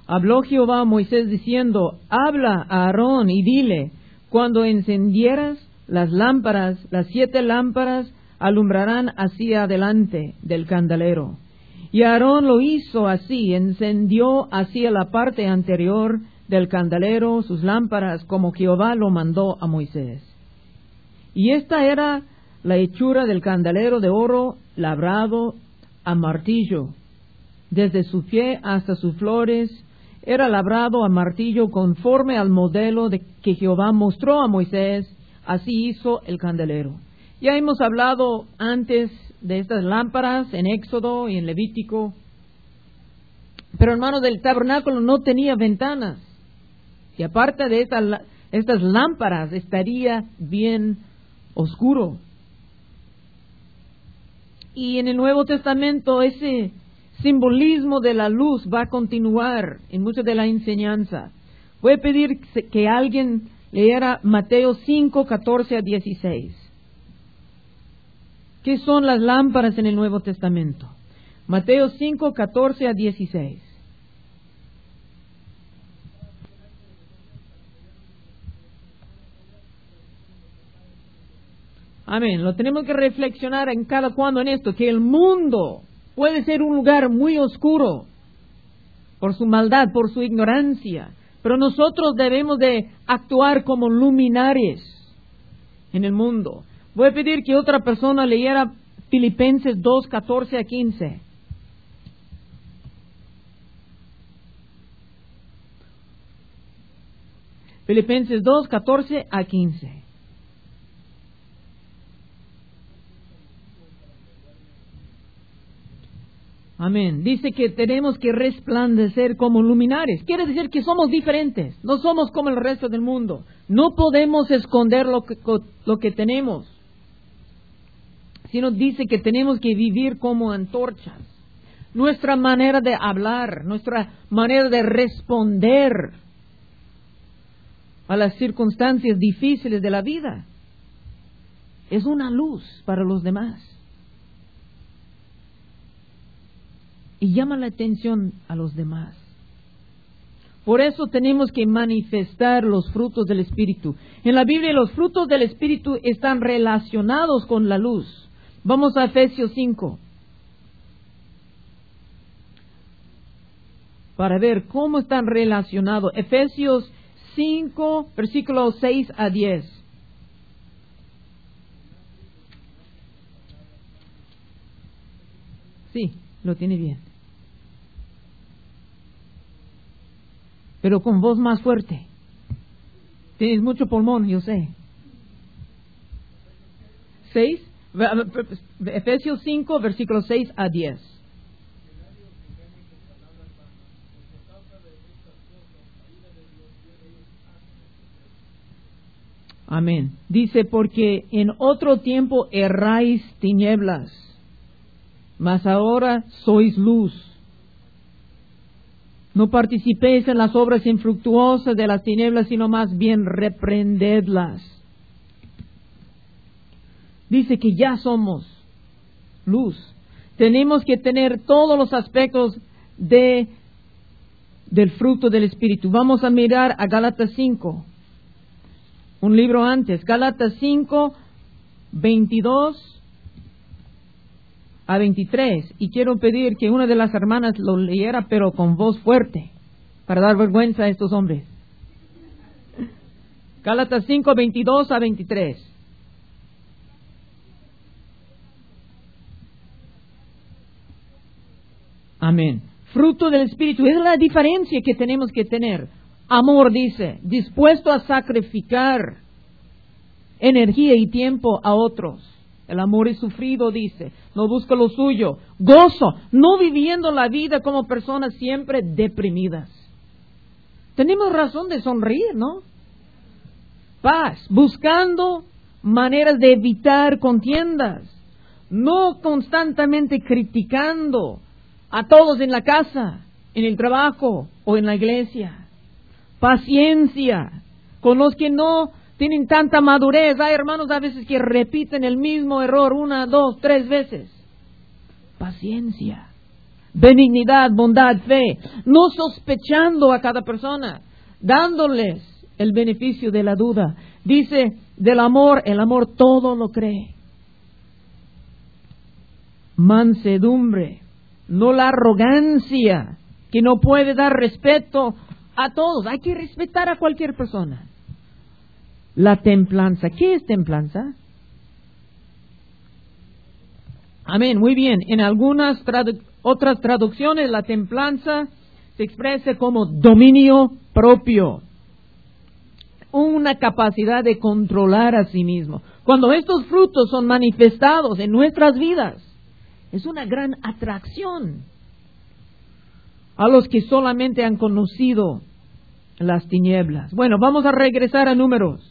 Habló Jehová a Moisés diciendo, habla a Aarón y dile, cuando encendieras las lámparas, las 7 lámparas alumbrarán hacia adelante del candelero. Y Aarón lo hizo así, encendió hacia la parte anterior del candelero sus lámparas, como Jehová lo mandó a Moisés. Y esta era la hechura del candelero de oro labrado a martillo, desde su pie hasta sus flores, era labrado a martillo conforme al modelo que Jehová mostró a Moisés, así hizo el candelero. Ya hemos hablado antes de estas lámparas en Éxodo y en Levítico, pero hermanos, el tabernáculo no tenía ventanas, y aparte de estas lámparas estaría bien oscuro. Y en el Nuevo Testamento ese simbolismo de la luz va a continuar en mucha de la enseñanza. Voy a pedir que alguien leyera Mateo 5, 14 a 16. ¿Qué son las lámparas en el Nuevo Testamento? Mateo 5, 14 a 16. Amén. Lo tenemos que reflexionar en cada cuando en esto, que el mundo puede ser un lugar muy oscuro por su maldad, por su ignorancia, pero nosotros debemos de actuar como luminares en el mundo. Voy a pedir que otra persona leyera Filipenses 2, 14 a 15. Filipenses 2, 14 a 15. Amén. Dice que tenemos que resplandecer como luminares. Quiere decir que somos diferentes. No somos como el resto del mundo. No podemos esconder lo que tenemos. Sino dice que tenemos que vivir como antorchas. Nuestra manera de hablar, nuestra manera de responder a las circunstancias difíciles de la vida es una luz para los demás. Y llama la atención a los demás. Por eso tenemos que manifestar los frutos del Espíritu. En la Biblia los frutos del Espíritu están relacionados con la luz. Vamos a Efesios 5. Para ver cómo están relacionados. Efesios 5, versículos 6 a 10. Sí, lo tiene bien. Pero con voz más fuerte. Tienes mucho pulmón, yo sé. 6, Efesios 5, versículos 6 a 10. Amén. Dice, porque en otro tiempo erráis tinieblas, mas ahora sois luz. No participéis en las obras infructuosas de las tinieblas, sino más bien reprendedlas. Dice que ya somos luz. Tenemos que tener todos los aspectos del fruto del Espíritu. Vamos a mirar a Gálatas 5. Un libro antes. Gálatas 5, 22 a 23, y quiero pedir que una de las hermanas lo leyera, pero con voz fuerte, para dar vergüenza a estos hombres. Gálatas 5, 22 a 23. Amén. Fruto del Espíritu, es la diferencia que tenemos que tener. Amor, dice, dispuesto a sacrificar energía y tiempo a otros. El amor es sufrido, dice, no busca lo suyo. Gozo, no viviendo la vida como personas siempre deprimidas. Tenemos razón de sonreír, ¿no? Paz, buscando maneras de evitar contiendas. No constantemente criticando a todos en la casa, en el trabajo o en la iglesia. Paciencia con los que no tienen tanta madurez. Hay hermanos a veces que repiten el mismo error 1, 2, 3 veces. Paciencia. benignidad, bondad, fe, no sospechando a cada persona, dándoles el beneficio de la duda. Dice, del amor, el amor todo lo cree. Mansedumbre, no la arrogancia, que no puede dar respeto a todos. Hay que respetar a cualquier persona. La templanza, ¿qué es templanza? Amén, muy bien. En algunas otras traducciones, la templanza se expresa como dominio propio. Una capacidad de controlar a sí mismo. Cuando estos frutos son manifestados en nuestras vidas, es una gran atracción a los que solamente han conocido las tinieblas. Bueno, vamos a regresar a Números.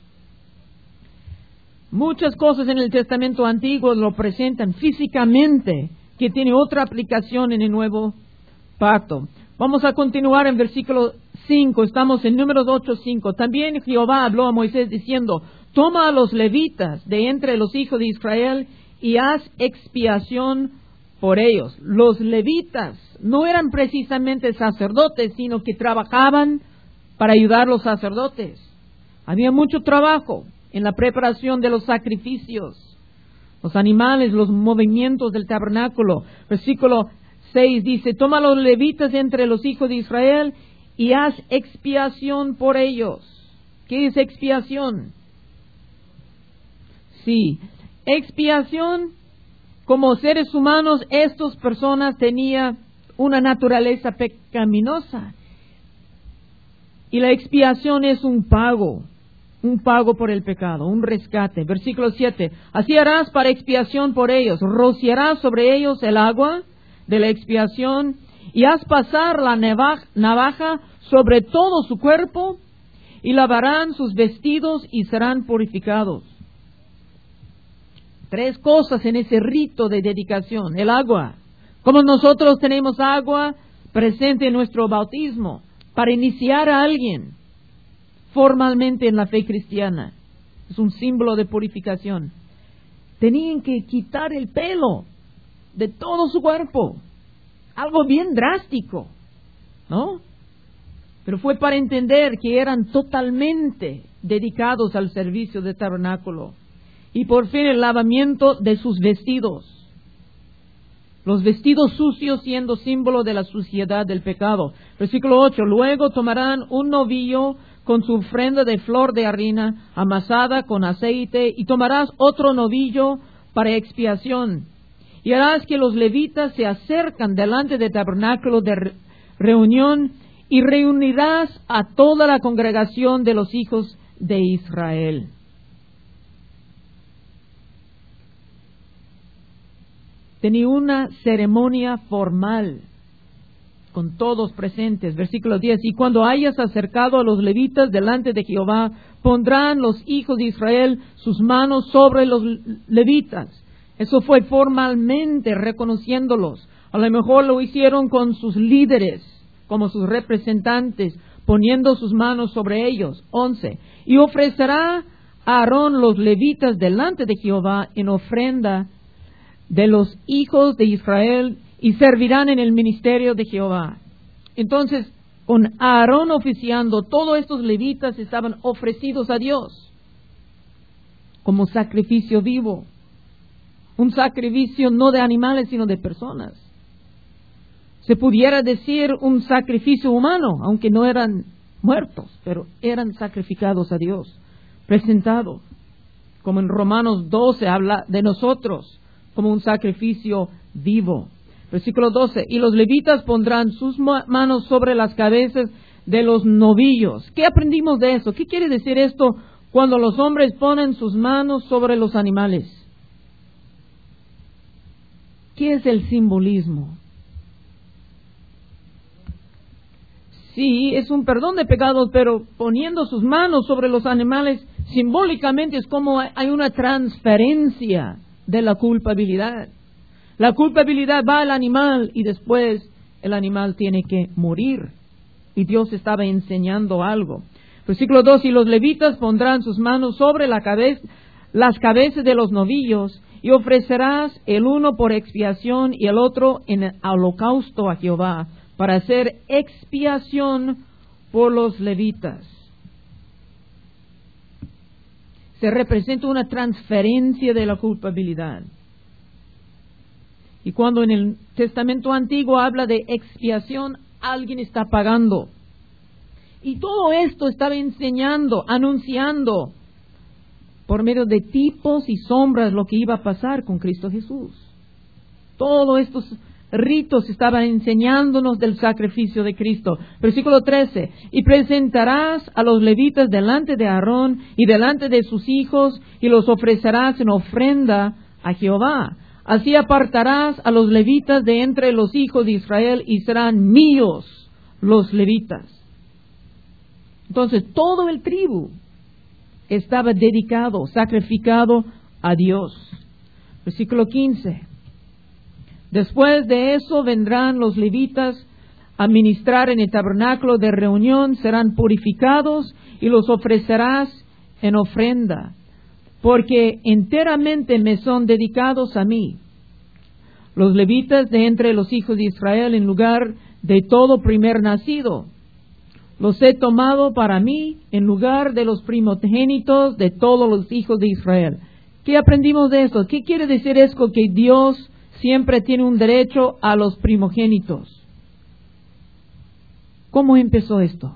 Muchas cosas en el Testamento Antiguo lo presentan físicamente, que tiene otra aplicación en el Nuevo Pacto. Vamos a continuar en versículo 5, estamos en Números 8:5. También Jehová habló a Moisés diciendo, toma a los levitas de entre los hijos de Israel y haz expiación por ellos. Los levitas no eran precisamente sacerdotes, sino que trabajaban para ayudar a los sacerdotes. Había mucho trabajo en la preparación de los sacrificios, los animales, los movimientos del tabernáculo. Versículo 6 dice, toma a los levitas entre los hijos de Israel y haz expiación por ellos. ¿Qué es expiación? Sí, expiación, como seres humanos, estas personas tenían una naturaleza pecaminosa. Y la expiación es un pago por el pecado, un rescate. Versículo 7, así harás para expiación por ellos, rociarás sobre ellos el agua de la expiación y haz pasar la navaja sobre todo su cuerpo y lavarán sus vestidos y serán purificados. 3 cosas en ese rito de dedicación. El agua. Como nosotros tenemos agua presente en nuestro bautismo para iniciar a alguien formalmente en la fe cristiana. Es un símbolo de purificación. Tenían que quitar el pelo de todo su cuerpo. Algo bien drástico, ¿no? Pero fue para entender que eran totalmente dedicados al servicio del tabernáculo. Y por fin el lavamiento de sus vestidos. Los vestidos sucios siendo símbolo de la suciedad del pecado. Versículo 8. Luego tomarán un novillo con su ofrenda de flor de harina amasada con aceite y tomarás otro novillo para expiación. Y harás que los levitas se acercan delante del tabernáculo de reunión y reunirás a toda la congregación de los hijos de Israel. Tenía una ceremonia formal con todos presentes. Versículo 10. Y cuando hayas acercado a los levitas delante de Jehová, pondrán los hijos de Israel sus manos sobre los levitas. Eso fue formalmente reconociéndolos. A lo mejor lo hicieron con sus líderes, como sus representantes, poniendo sus manos sobre ellos. 11. Y ofrecerá a Aarón los levitas delante de Jehová en ofrenda de los hijos de Israel y servirán en el ministerio de Jehová. Entonces, con Aarón oficiando, todos estos levitas estaban ofrecidos a Dios como sacrificio vivo. Un sacrificio no de animales, sino de personas. Se pudiera decir un sacrificio humano, aunque no eran muertos, pero eran sacrificados a Dios, presentados. Como en Romanos 12 habla de nosotros como un sacrificio vivo. Versículo 12. Y los levitas pondrán sus manos sobre las cabezas de los novillos. ¿Qué aprendimos de esto? ¿Qué quiere decir esto cuando los hombres ponen sus manos sobre los animales? ¿Qué es el simbolismo? Sí, es un perdón de pecados, pero poniendo sus manos sobre los animales, simbólicamente es como hay una transferencia de la culpabilidad. La culpabilidad va al animal y después el animal tiene que morir. Y Dios estaba enseñando algo. Versículo 2, y los levitas pondrán sus manos sobre las cabezas de los novillos y ofrecerás el uno por expiación y el otro en holocausto a Jehová, para hacer expiación por los levitas. Se representa una transferencia de la culpabilidad. Y cuando en el Testamento Antiguo habla de expiación, alguien está pagando. Y todo esto estaba enseñando, anunciando, por medio de tipos y sombras, lo que iba a pasar con Cristo Jesús. Todos estos ritos estaban enseñándonos del sacrificio de Cristo. Versículo 13. Y presentarás a los levitas delante de Aarón y delante de sus hijos, y los ofrecerás en ofrenda a Jehová. Así apartarás a los levitas de entre los hijos de Israel, y serán míos los levitas. Entonces, todo el tribu estaba dedicado, sacrificado a Dios. Versículo 15. Después de eso vendrán los levitas a ministrar en el tabernáculo de reunión, serán purificados y los ofrecerás en ofrenda, porque enteramente me son dedicados a mí. Los levitas de entre los hijos de Israel, en lugar de todo primer nacido, los he tomado para mí en lugar de los primogénitos de todos los hijos de Israel. ¿Qué aprendimos de esto? ¿Qué quiere decir esto? Que Dios siempre tiene un derecho a los primogénitos. ¿Cómo empezó esto?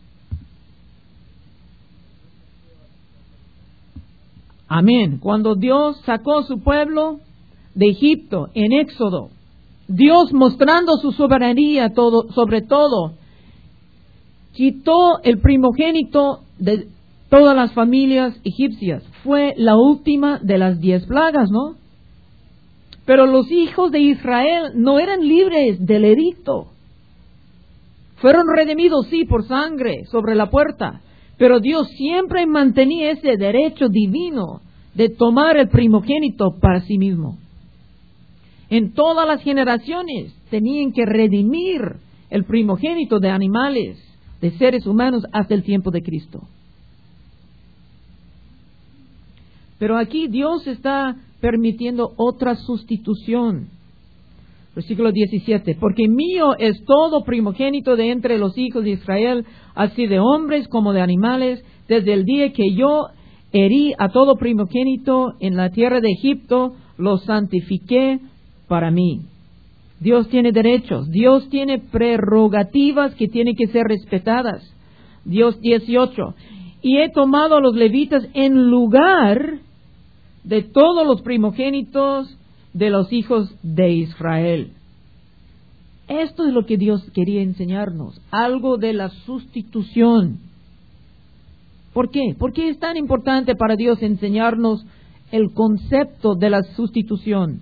Amén. Cuando Dios sacó a su pueblo de Egipto en Éxodo, Dios mostrando su soberanía sobre todo, quitó el primogénito de todas las familias egipcias. Fue la última de las 10 plagas, ¿no? Pero los hijos de Israel no eran libres del edicto. Fueron redimidos, sí, por sangre sobre la puerta, pero Dios siempre mantenía ese derecho divino de tomar el primogénito para sí mismo. En todas las generaciones tenían que redimir el primogénito de animales, de seres humanos, hasta el tiempo de Cristo. Pero aquí Dios está permitiendo otra sustitución. Versículo 17. Porque mío es todo primogénito de entre los hijos de Israel, así de hombres como de animales, desde el día que yo herí a todo primogénito en la tierra de Egipto, lo santifiqué para mí. Dios tiene derechos, Dios tiene prerrogativas que tienen que ser respetadas. Dios 18. Y he tomado a los levitas en lugar de todos los primogénitos de los hijos de Israel. Esto es lo que Dios quería enseñarnos, algo de la sustitución. ¿Por qué? ¿Por qué es tan importante para Dios enseñarnos el concepto de la sustitución?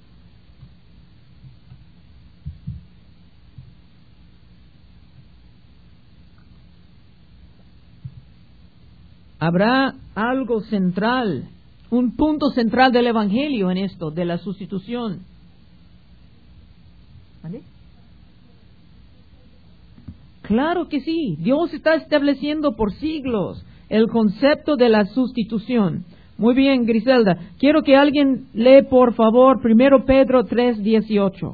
Habrá algo central, un punto central del Evangelio en esto, de la sustitución. ¿Vale? Claro que sí. Dios está estableciendo por siglos el concepto de la sustitución. Muy bien, Griselda. Quiero que alguien lee, por favor, 1 Pedro 3:18.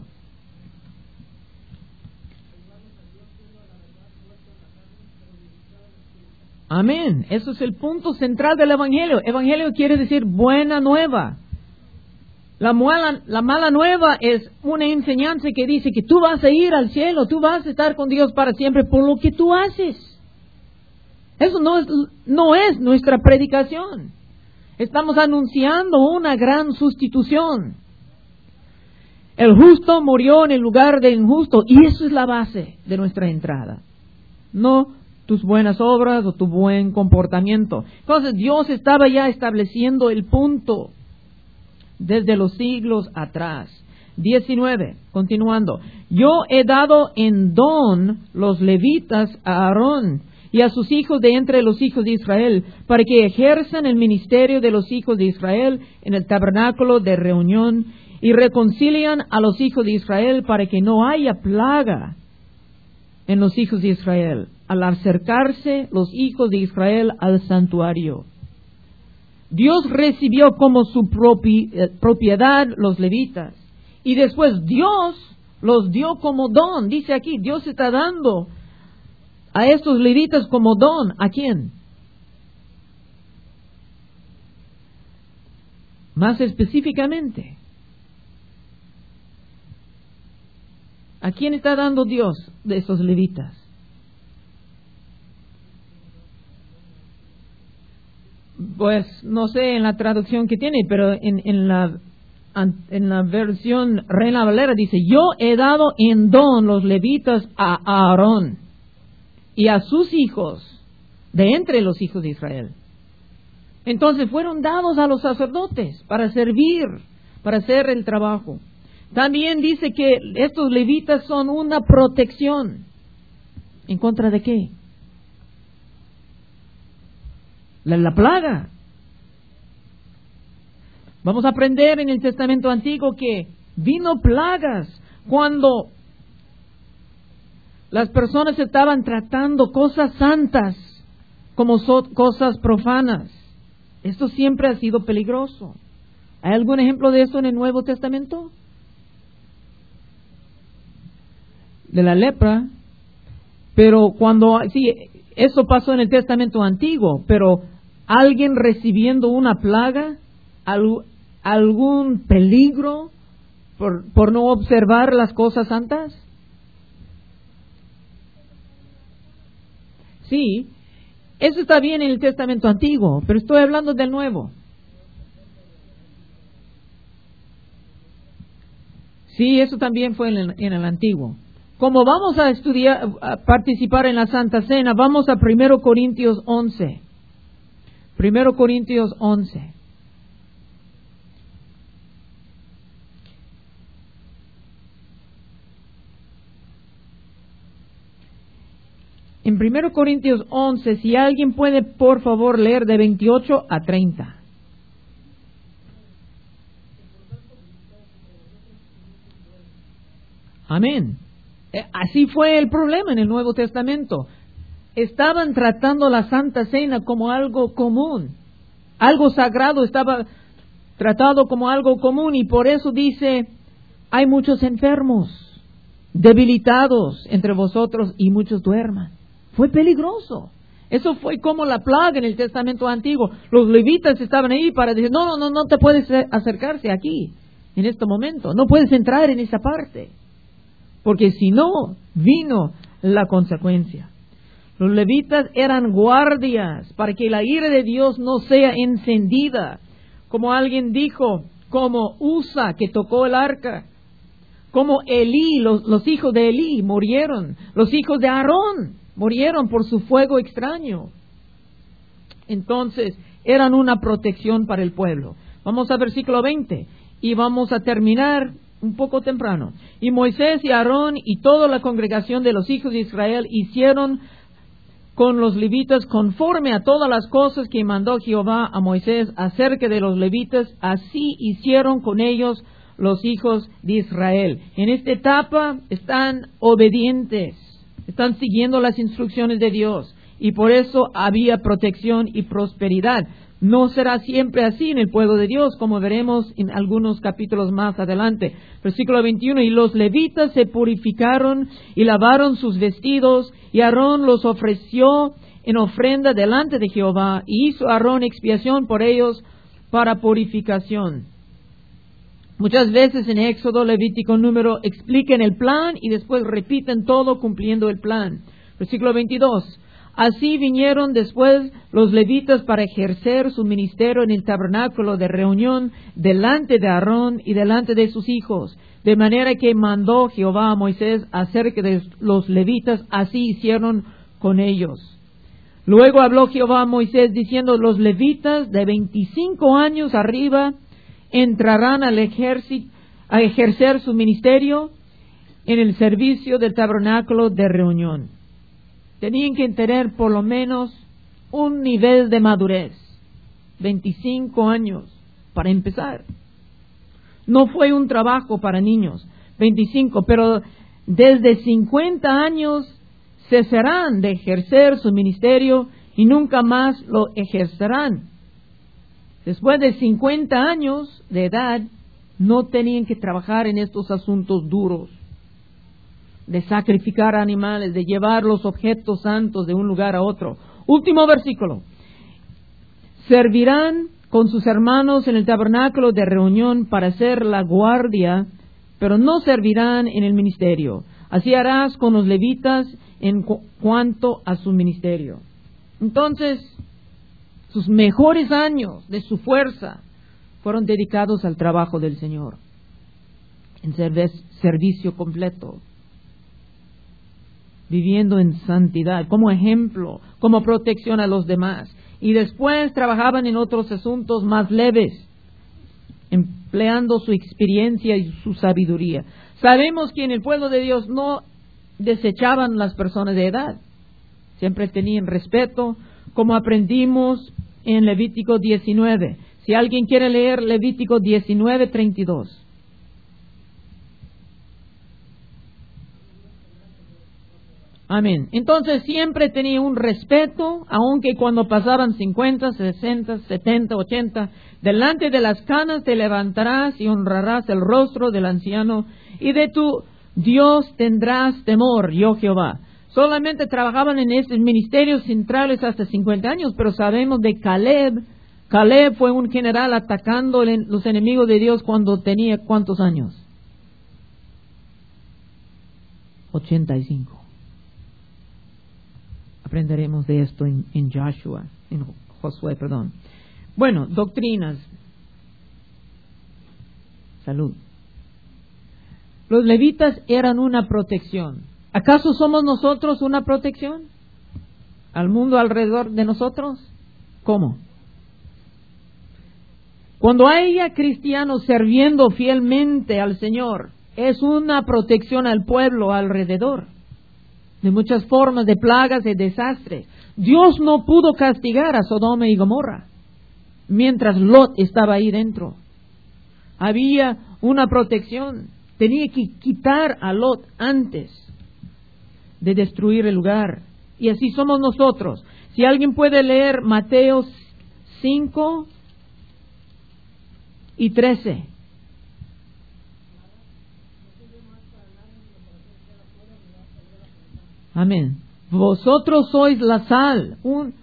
Amén. Eso es el punto central del Evangelio. Evangelio quiere decir buena nueva. La mala nueva es una enseñanza que dice que tú vas a ir al cielo, tú vas a estar con Dios para siempre por lo que tú haces. Eso no es nuestra predicación. Estamos anunciando una gran sustitución. El justo murió en el lugar del injusto, y eso es la base de nuestra entrada. No tus buenas obras o tu buen comportamiento. Entonces Dios estaba ya estableciendo el punto desde los siglos atrás. 19, continuando. Yo he dado en don los levitas a Aarón y a sus hijos de entre los hijos de Israel, para que ejerzan el ministerio de los hijos de Israel en el tabernáculo de reunión, y reconcilian a los hijos de Israel para que no haya plaga en los hijos de Israel, al acercarse los hijos de Israel al santuario. Dios recibió como su propiedad los levitas. Y después Dios los dio como don. Dice aquí, Dios está dando a estos levitas como don. ¿A quién? Más específicamente, ¿a quién está dando Dios de esos levitas? Pues no sé en la traducción que tiene, pero en la versión Reina Valera dice, yo he dado en don los levitas a Aarón y a sus hijos de entre los hijos de Israel. Entonces fueron dados a los sacerdotes para servir, para hacer el trabajo. También dice que estos levitas son una protección. ¿En contra de qué? La plaga. Vamos a aprender en el Testamento Antiguo que vino plagas cuando las personas estaban tratando cosas santas como cosas profanas. Esto siempre ha sido peligroso. ¿Hay algún ejemplo de esto en el Nuevo Testamento? De la lepra. Pero sí, eso pasó en el Testamento Antiguo, pero alguien recibiendo una plaga, algún peligro por no observar las cosas santas. Sí, eso está bien en el Testamento Antiguo, pero estoy hablando del Nuevo. Sí, eso también fue en el Antiguo. Como vamos a estudiar, a participar en la Santa Cena, vamos a 1 Corintios 11. 1 Corintios 11. En 1 Corintios 11, si alguien puede, por favor, leer de 28 a 30. Amén. Así fue el problema en el Nuevo Testamento. Estaban tratando la Santa Cena como algo común. Algo sagrado estaba tratado como algo común y por eso dice, hay muchos enfermos, debilitados entre vosotros y muchos duerman. Fue peligroso. Eso fue como la plaga en el Testamento Antiguo. Los levitas estaban ahí para decir, no te puedes acercarse aquí, en este momento. No puedes entrar en esa parte. Porque si no, vino la consecuencia. Los levitas eran guardias para que la ira de Dios no sea encendida. Como alguien dijo, como Usa que tocó el arca. Como Elí, los hijos de Elí murieron. Los hijos de Aarón murieron por su fuego extraño. Entonces, eran una protección para el pueblo. Vamos a versículo 20 y vamos a terminar un poco temprano. Y Moisés y Aarón y toda la congregación de los hijos de Israel hicieron con los levitas conforme a todas las cosas que mandó Jehová a Moisés acerca de los levitas, así hicieron con ellos los hijos de Israel. En esta etapa están obedientes. Están siguiendo las instrucciones de Dios y por eso había protección y prosperidad. No será siempre así en el pueblo de Dios, como veremos en algunos capítulos más adelante. Versículo 21, y los levitas se purificaron y lavaron sus vestidos, y Aarón los ofreció en ofrenda delante de Jehová, y hizo Aarón expiación por ellos para purificación. Muchas veces en Éxodo, Levítico, Número, explican el plan y después repiten todo cumpliendo el plan. Versículo 22. Así vinieron después los levitas para ejercer su ministerio en el tabernáculo de reunión delante de Aarón y delante de sus hijos. De manera que mandó Jehová a Moisés acerca de los levitas, así hicieron con ellos. Luego habló Jehová a Moisés diciendo, los levitas de 25 años arriba entrarán al ejército a ejercer su ministerio en el servicio del tabernáculo de reunión. Tenían que tener por lo menos un nivel de madurez, 25 años para empezar. No fue un trabajo para niños, 25, pero desde 50 años cesarán de ejercer su ministerio y nunca más lo ejercerán. Después de 50 años de edad, no tenían que trabajar en estos asuntos duros, de sacrificar animales, de llevar los objetos santos de un lugar a otro. Último versículo. Servirán con sus hermanos en el tabernáculo de reunión para hacer la guardia, pero no servirán en el ministerio. Así harás con los levitas en cuanto a su ministerio. Entonces, sus mejores años de su fuerza fueron dedicados al trabajo del Señor, en servicio completo, viviendo en santidad, como ejemplo, como protección a los demás. Y después trabajaban en otros asuntos más leves, empleando su experiencia y su sabiduría. Sabemos que en el pueblo de Dios no desechaban las personas de edad, siempre tenían respeto, como aprendimos en Levítico 19. Si alguien quiere leer Levítico 19:32. Amén. Entonces siempre tenía un respeto, aunque cuando pasaban 50, 60, 70, 80, delante de las canas te levantarás y honrarás el rostro del anciano, y de tu Dios tendrás temor, yo Jehová. Solamente trabajaban en estos ministerios centrales hasta 50 años, pero sabemos de Caleb. Caleb fue un general atacando los enemigos de Dios cuando tenía ¿cuántos años? 85. Aprenderemos de esto en Josué. Bueno, doctrinas. Salud. Los levitas eran una protección. ¿Acaso somos nosotros una protección al mundo alrededor de nosotros? ¿Cómo? Cuando haya cristianos sirviendo fielmente al Señor, es una protección al pueblo alrededor, de muchas formas de plagas y desastres. Dios no pudo castigar a Sodoma y Gomorra mientras Lot estaba ahí dentro. Había una protección. Tenía que quitar a Lot antes de destruir el lugar. Y así somos nosotros. Si alguien puede leer Mateo 5 y 13. Amén. Vosotros sois la sal.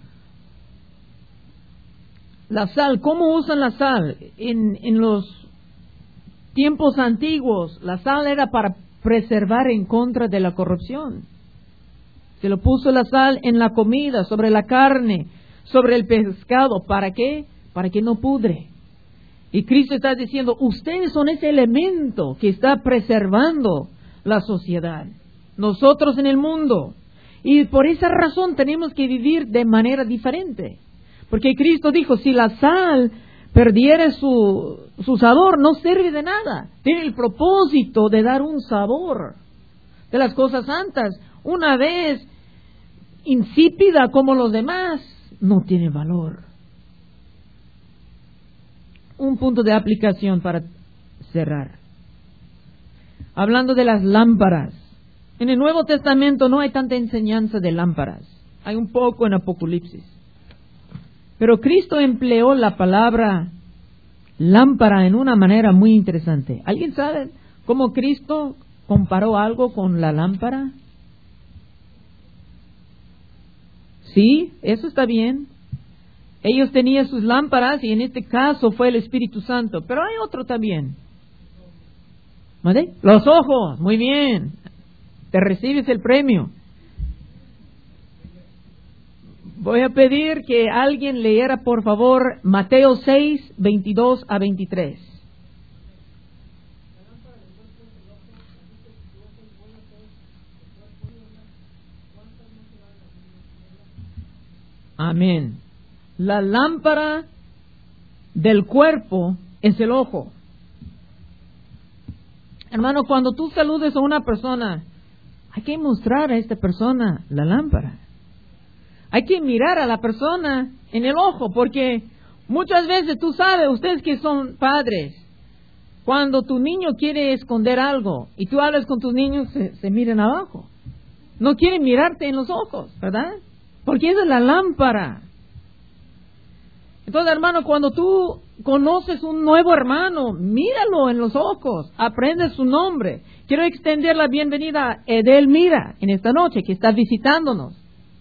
La sal, ¿cómo usan la sal? En los tiempos antiguos, la sal era para preservar en contra de la corrupción. Se lo puso la sal en la comida, sobre la carne, sobre el pescado. ¿Para qué? Para que no pudre. Y Cristo está diciendo, ustedes son ese elemento que está preservando la sociedad. Nosotros en el mundo. Y por esa razón tenemos que vivir de manera diferente. Porque Cristo dijo, si la sal perdiere su sabor, no sirve de nada. Tiene el propósito de dar un sabor de las cosas santas. Una vez insípida como los demás, no tiene valor. Un punto de aplicación para cerrar. Hablando de las lámparas. En el Nuevo Testamento no hay tanta enseñanza de lámparas. Hay un poco en Apocalipsis. Pero Cristo empleó la palabra lámpara en una manera muy interesante. ¿Alguien sabe cómo Cristo comparó algo con la lámpara? Sí, eso está bien. Ellos tenían sus lámparas y en este caso fue el Espíritu Santo. Pero hay otro también. ¿Vale? Los ojos, muy bien. Te recibes el premio. Voy a pedir que alguien leyera por favor Mateo 6, 22 a 23. Amén. La lámpara del cuerpo es el ojo. Hermano, cuando tú saludes a una persona, hay que mostrar a esta persona la lámpara. Hay que mirar a la persona en el ojo, porque muchas veces tú sabes, ustedes que son padres, cuando tu niño quiere esconder algo y tú hablas con tus niños, se miran abajo. No quieren mirarte en los ojos, ¿verdad? Porque esa es la lámpara. Entonces, hermano, cuando tú conoces un nuevo hermano, míralo en los ojos, aprende su nombre. Quiero extender la bienvenida a Edelmira en esta noche, que está visitándonos.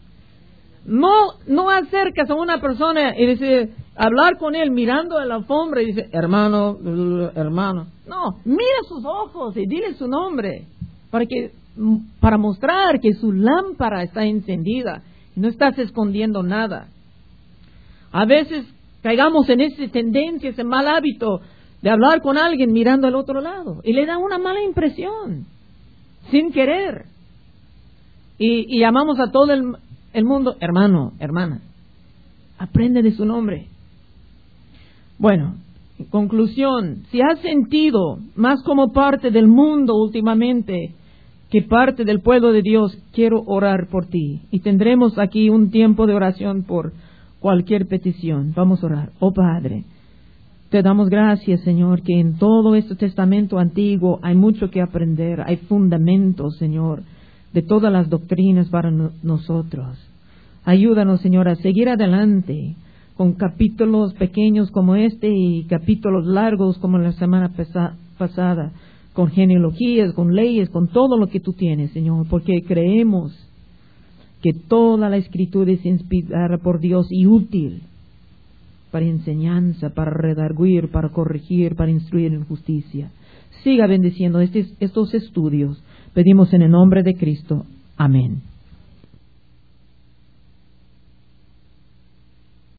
No acercas a una persona y dice, hablar con él mirando a la alfombra y dice, hermano, hermano. No, mira sus ojos y dile su nombre, para mostrar que su lámpara está encendida. No estás escondiendo nada. A veces caigamos en esa tendencia, ese mal hábito de hablar con alguien mirando al otro lado y le da una mala impresión, sin querer. Y llamamos a todo el mundo, hermano, hermana, aprende de su nombre. Bueno, en conclusión, si has sentido más como parte del mundo últimamente que parte del pueblo de Dios, quiero orar por ti. Y tendremos aquí un tiempo de oración por cualquier petición. Vamos a orar. Oh Padre, te damos gracias, Señor, que en todo este testamento antiguo hay mucho que aprender, hay fundamentos, Señor, de todas las doctrinas para nosotros. Ayúdanos, Señor, a seguir adelante con capítulos pequeños como este y capítulos largos como la semana pasada, con genealogías, con leyes, con todo lo que tú tienes, Señor, porque creemos que toda la Escritura es inspirada por Dios y útil para enseñanza, para redarguir, para corregir, para instruir en justicia. Siga bendiciendo estos estudios. Pedimos en el nombre de Cristo. Amén.